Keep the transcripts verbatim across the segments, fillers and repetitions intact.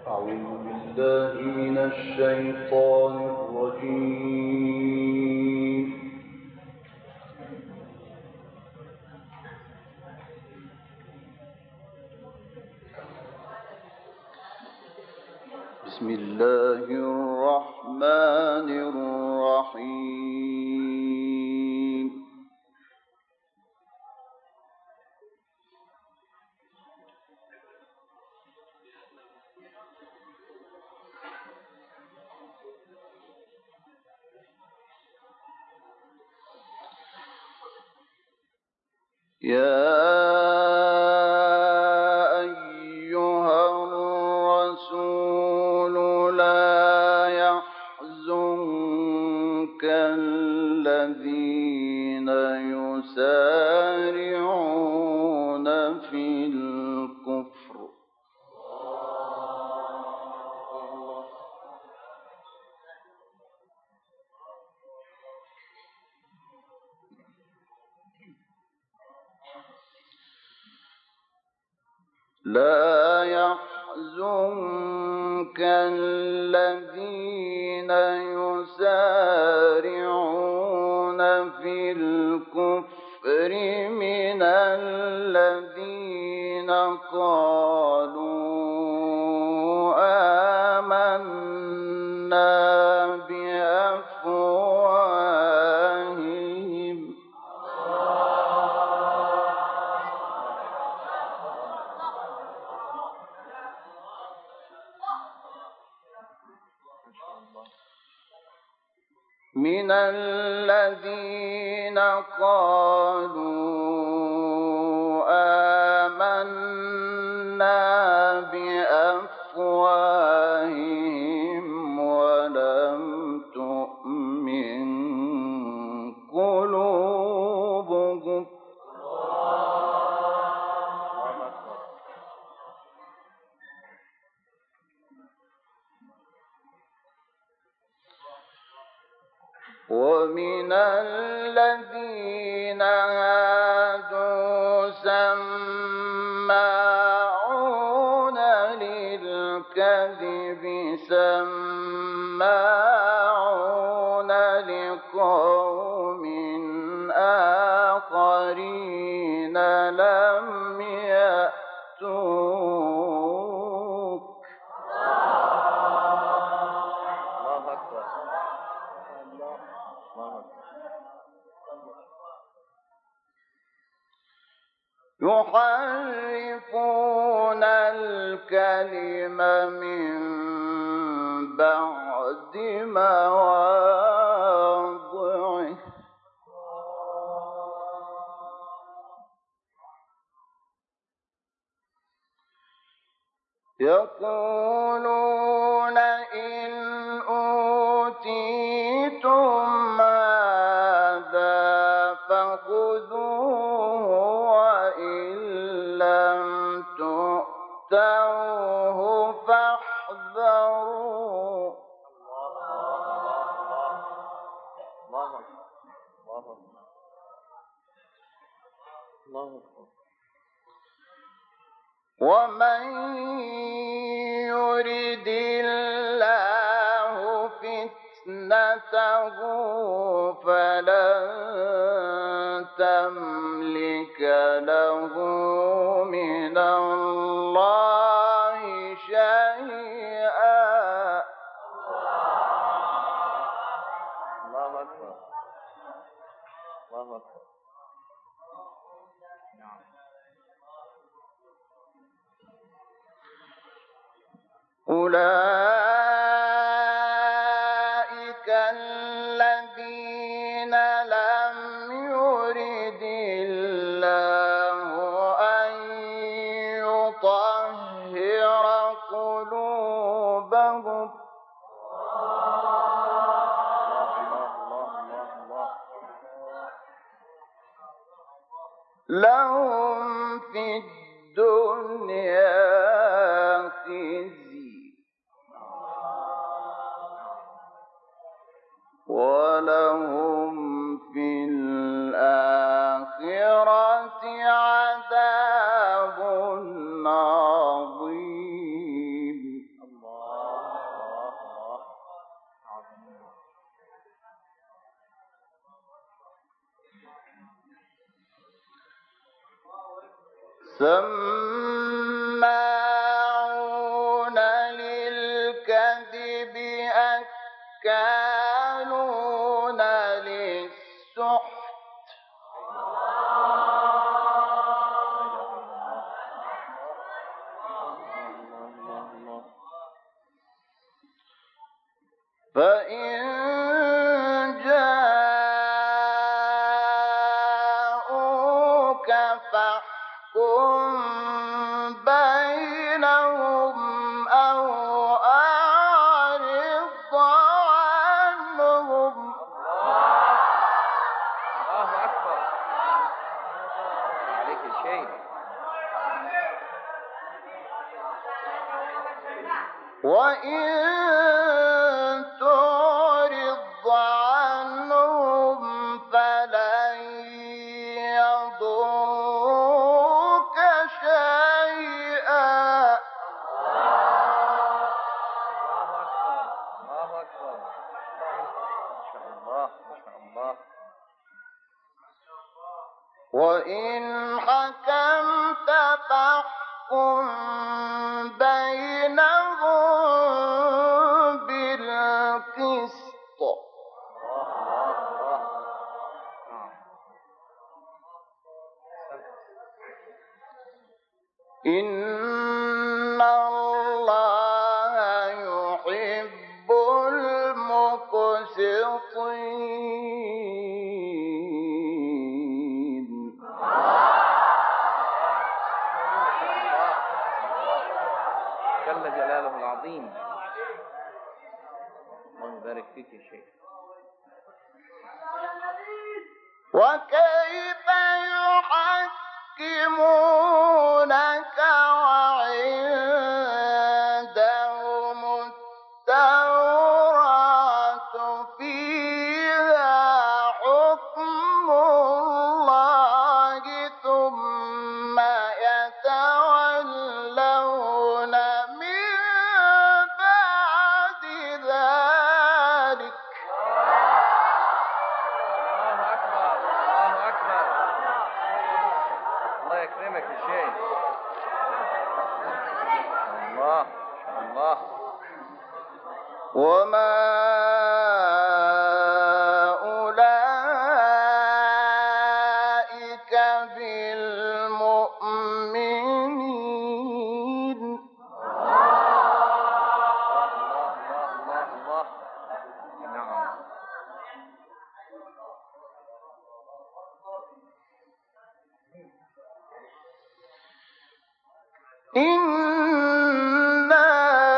أعوذ بالله من الشيطان الرجيم. بسم الله الرحمن الرحيم. يا أيها الرسول لا يحزنك الذين يسارعون في الكفر لا يحزنك الذين يسارعون في الكفر من الذين قالوا آمنا بأفواههم من الذين قالوا آمنا بأفواههم ولم تؤمن قلوبهم ومن الذين هادوا سماعون للكذب سماعون لقوم آخرين لم يأتوك يحرفون الكلم من بعد مواضعه يقولون إن أوتيتم هذا فخذوه وإن لم تؤتوه فاحذروا ومن يرد الله فتنته فلن تملك له من الله شيئا الله أكبر الله أكبر أولئك الذين لم يرد الله أن يطهر قلوبهم لهم في الدنيا خزي ولهم في الآخرة عذاب عظيم. سماعون للكذب أكالون للسحت فإن جاءوك فاحكم بينهم أو أعرض عنهم. الله أكبر عليك شيء. وإن تعرض عنهم فلن يضروك شيئا. الله أكبر. ما شاء الله ما شاء الله. وإن حكمت فاحكم بينهم بالقسط. إن الله يحب المقسطين. جل جلاله العظيم. الله يبارك فيك يا شيخ. وكيف يحكمونك وعندهم التوراة فيها حكم الله ثم يتولون من بعد ذلك. الله أكبر الله أكبر. الله يكرمك يا شيخ. الله ما شاء الله. وما أولئك بالمؤمنين. الله الله الله. نعم. إنا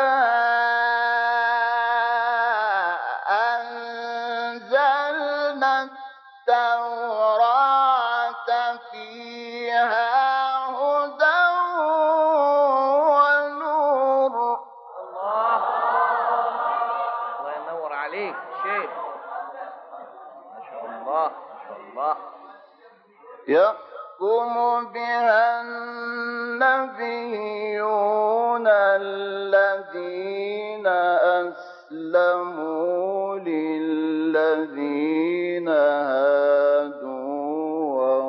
أنزلنا التوراة فيها هدى ونور. الله الله ينور عليك شيخ. ما شاء الله ما شاء الله. يحكم بها النبيون الذين أسلموا للذين هادوا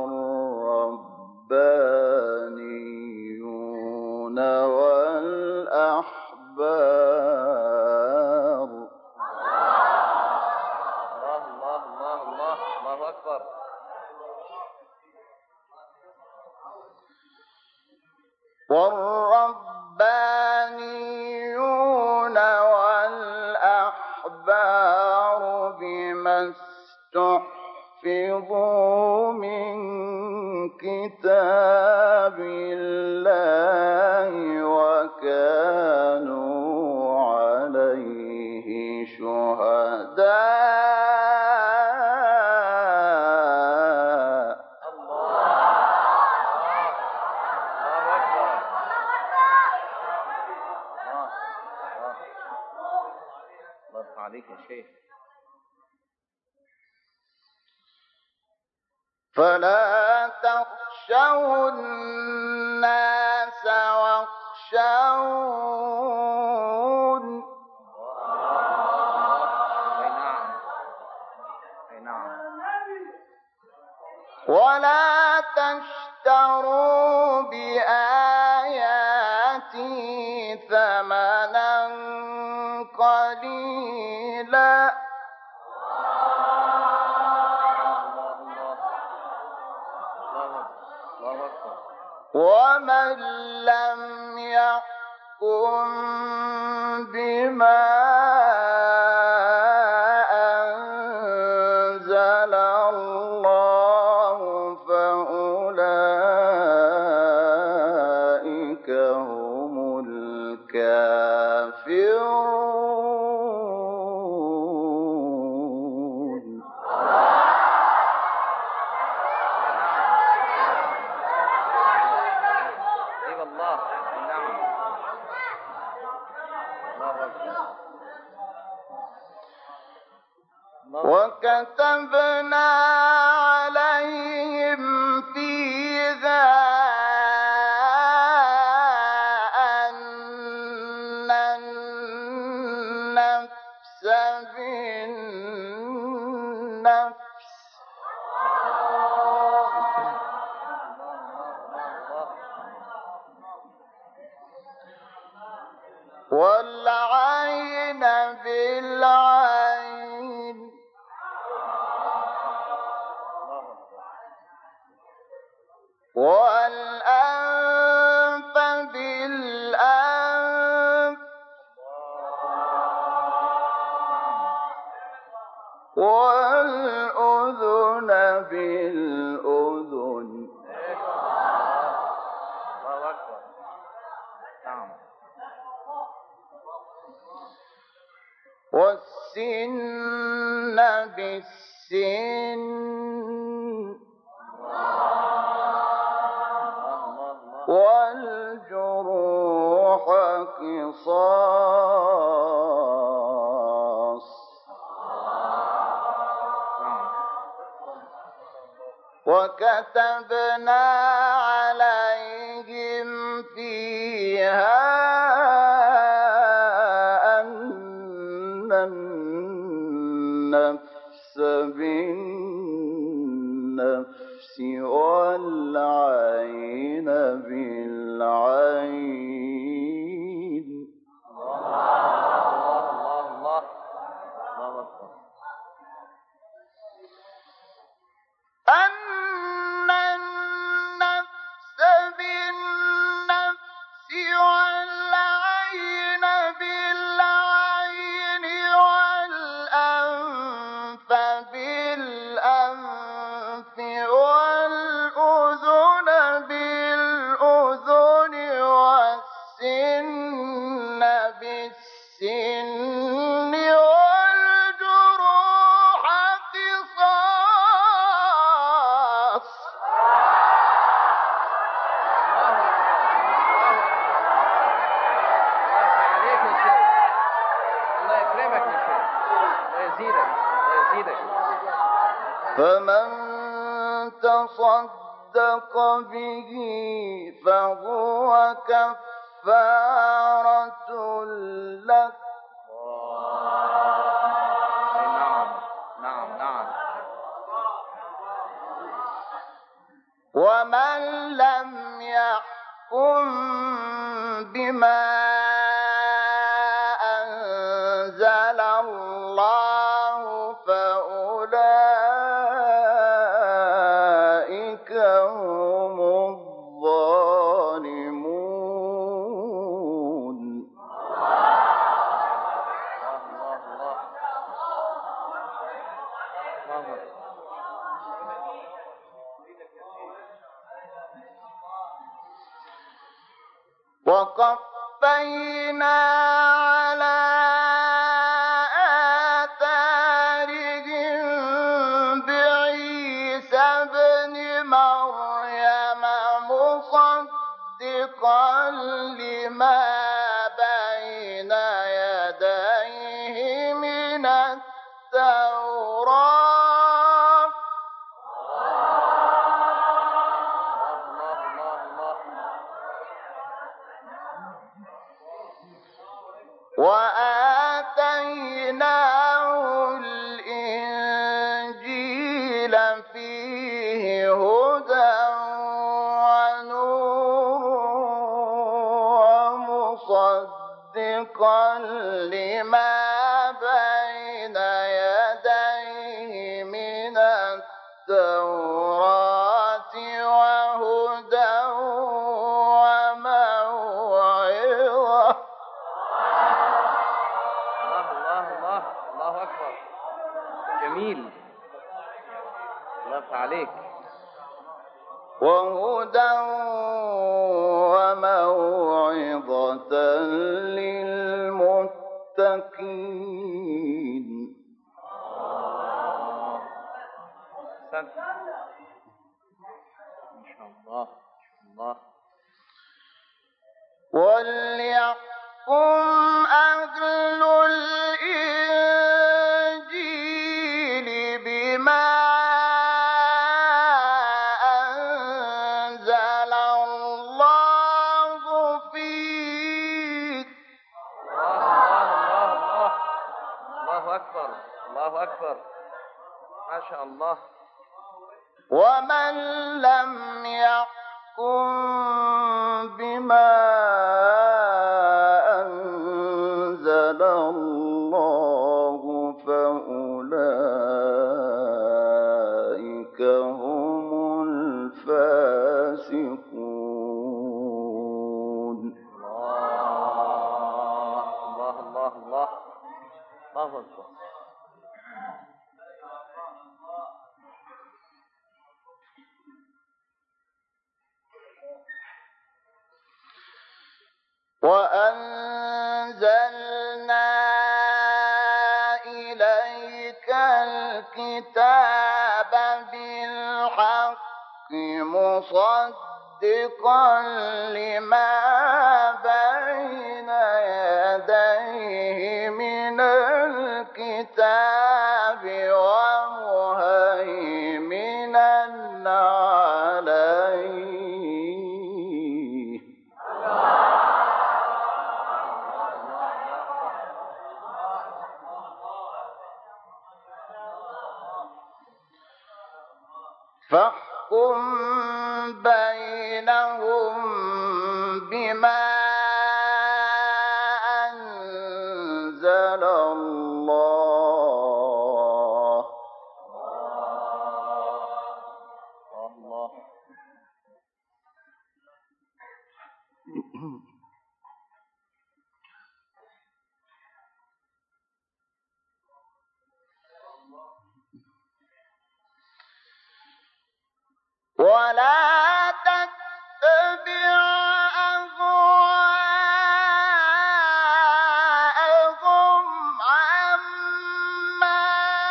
والربانيون والأحبار. الله الله الله الله. الله أكبر. والربانيون والأحبار بما استحفظوا من كتاب الله وكانوا عليه شهداء. عليك يا شيخ. فلا تخشوا الناس واخشون. أي نعم أي نعم. ولا تشتروا بآياتي ثمنا قليلا ومن لم يحكم بما أنزل الله فأولئك هم الكافرون. الله. نعم. وكتبنا عليهم فيها أن النفس بالنفس والعين بالعين والأنف بالأنف والأذن بالأذن والسن بالسن والجروح قصاص وكتبنا عليهم فيها أن النفس بالنفس والعين بالعين أن النفس بالنفس والعين بالعين والأنف بالأنف والأذن بالأذن والسن بالسن والجروح قصاص. فمن تصدق به فهو كفارة له. نعم نعم نعم. ومن لم يحكم بما أنزل الله فأولئك هم الظالمون. وقفينا على آثارهم بعيسى ابن مريم مصدقا لما بين يديه من التوراة وآتيناه الإنجيل فيه هدى ونور مصدقا لما بين يديه من التوراة وهدى وموعظة. الله الله الله الله أكبر. جميل. الله يفتح عليك. وهدى وموعظة للمتقين. أحسنت. ما شاء الله ما شاء الله. وليحكم أهل الإنجيل بما أنزل الله فيه. الله الله الله الله أكبر الله أكبر. ما شاء الله. ومن لم يحكم بما أنزل الله فأولئك هم الفاسقون. الله الله الله الله الله أكبر. وأنزلنا إليك الكتاب بالحق مصدقا لما بين يديه من الكتاب ومهيمنا عليه. فاحكم بينهم بما أنزل الله. الله ولا تتبع أهواءهم عما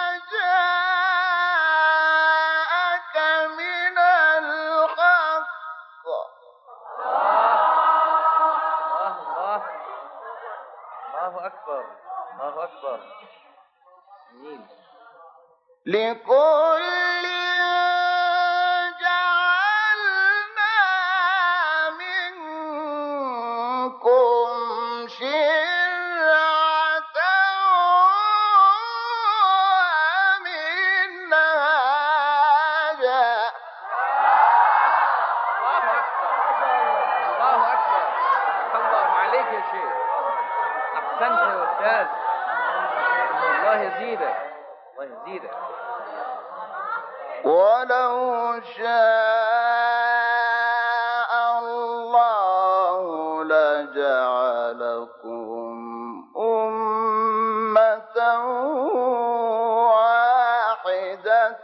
جاءك من الحق. الله الله الله أكبر الله أكبر. جميل. لكل جعلنا منكم شرعة ومنهاجا. الله أكبر الله أكبر. الله عليك يا شيخ. أحسنت يا أستاذ. الله يزيدك الله يزيدك. ولو شاء الله لجعلكم أمة واحدة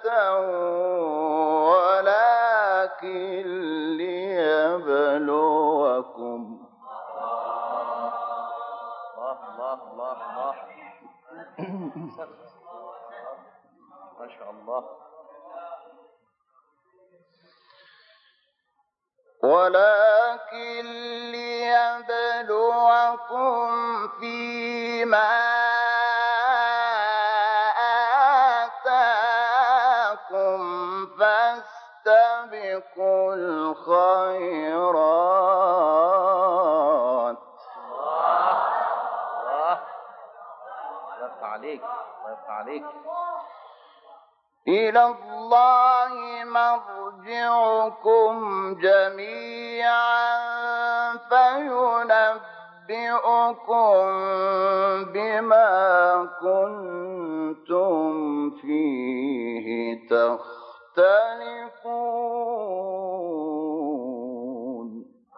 ولكن ليبلوكم. الله الله الله الله. ما شاء الله. ولكن ليبلوكم فيما آتاكم فاستبقوا الخيرات. الله الله. الله يفتح عليك الله يفتح عليك. إلى الله مرجعكم جميعا فينبئكم أُنَبِّئُكُم بِمَا كُنتُمْ فِيهِ تَخْتَلِفُونَ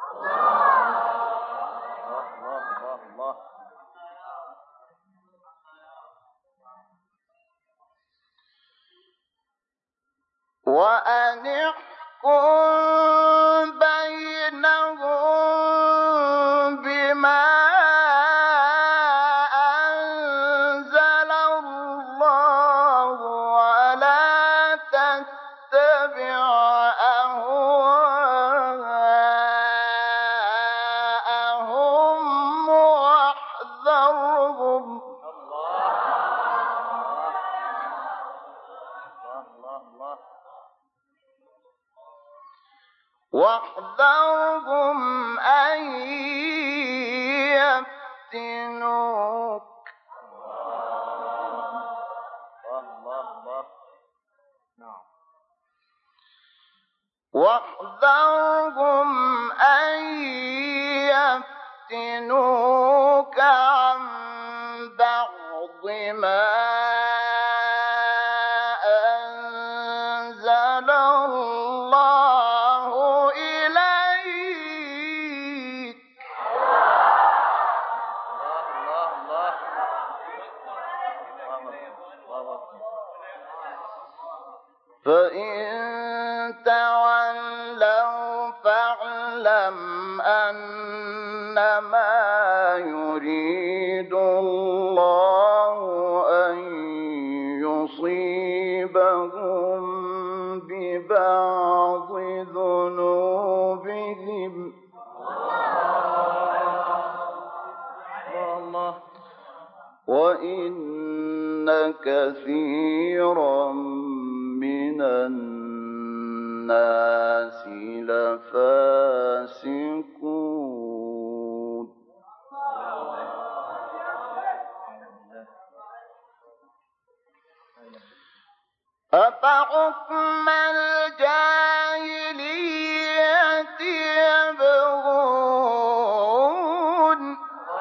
وَأَنِ احْكُم بَيْنَهُم بِمَا أَنزَلَ اللَّهُ وَلَا تَتَّبِعْ أَهْوَاءَهُمْ وَاحْذَرْهُمْ واحذرهم أن يفتنوك واحذرهم أن يفتنوك عن بعض ما أنزل الله إليك فإن تولوا فاعلم أنما يريد الله أن يصيبهم ببعض ذنوبهم وإن كثيرا من الناس لفاسقون أفحكم الجاهلية يبغون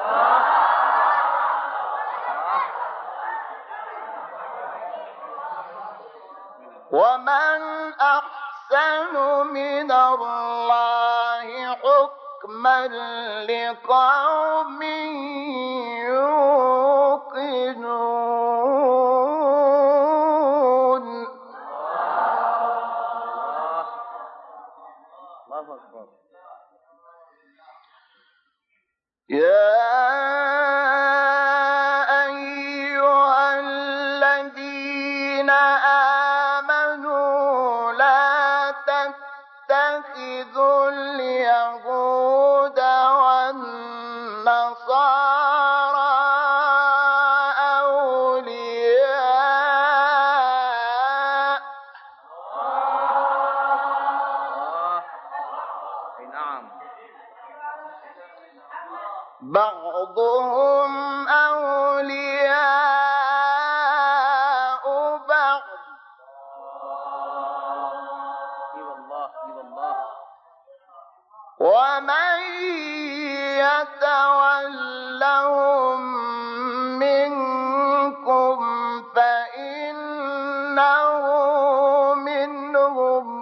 ومن أحسن من الله حكما لقوم يوقنون يا أيها الذين آمنوا لا تتخذوا اليهود والنصارى أولياء بعضهم أولياء بعض ومن يتولهم منكم فإنه منهم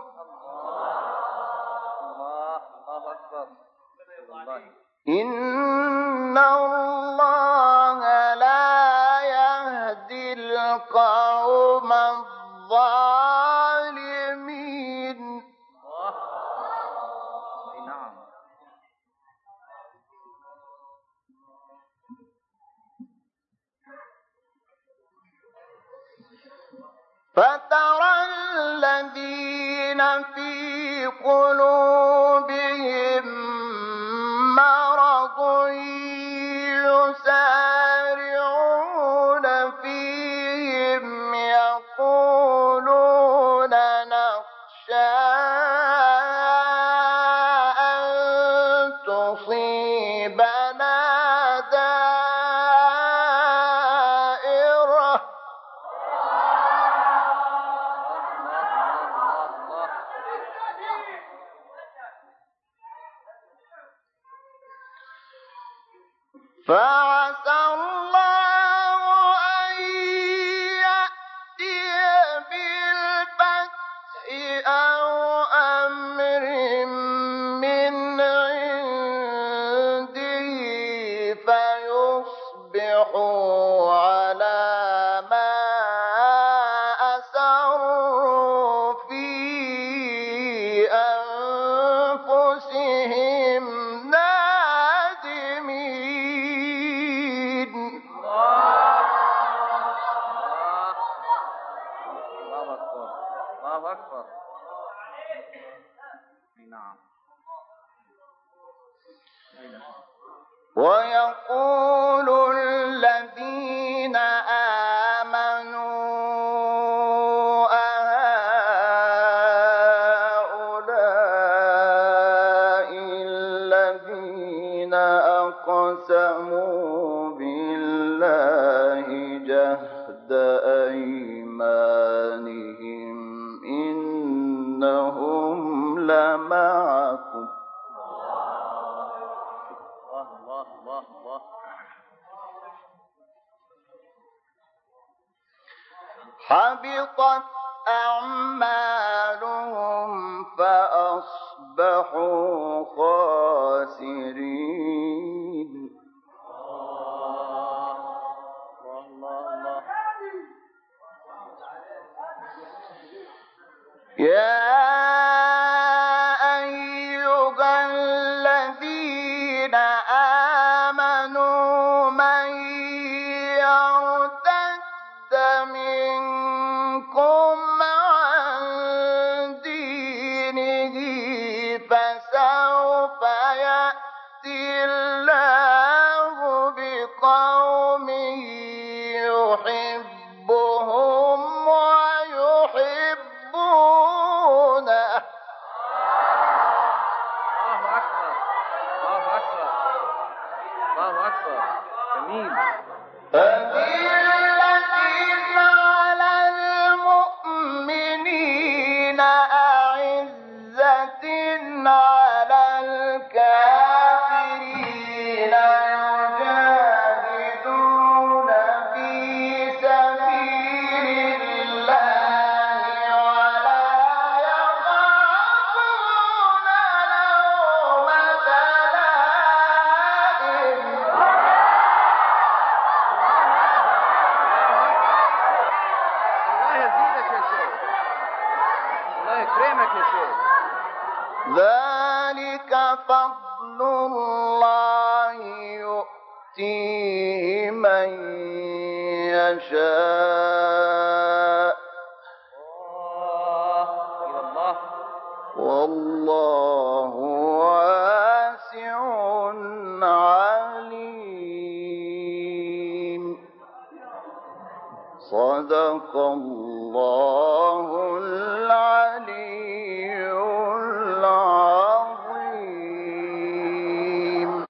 إن الله لا يهدي القوم الظالمين فترى الذين في قلوبهم مرض يسارعون فيهم يقولون نخشى أن تصيبنا دائرة عسى الله أن يأتي بالفتح أو أمر من عنده فيصبحوا على ما أسروا في أنفسهم نادمين. الله أكبر الله أكبر. نعم. ويقول الذين آمنوا أهؤلاء الذين أقسموا بالله جهد أيمانهم إنهم لمعكم. الله الله الله. حبطت أعمالهم فأصبحوا خاسرين. الله الله الله. يا أيها الذين آمنوا من يرتد منكم عن دينه فسوف يأتي الله بقوم يحبهم ويحبونه. الله أكبر الله أكبر الله أكبر. جميل. أذلة على المؤمنين أعزة على الكافرين يجاهدون في سبيل الله ولا يخافون لومة لائم. الله يزيدك يا شيخ. الله يكرمك يا شيخ. ذلك فضل الله يؤتيه من يشاء الله إلى الله. والله واسع عليم. صدق الله العلي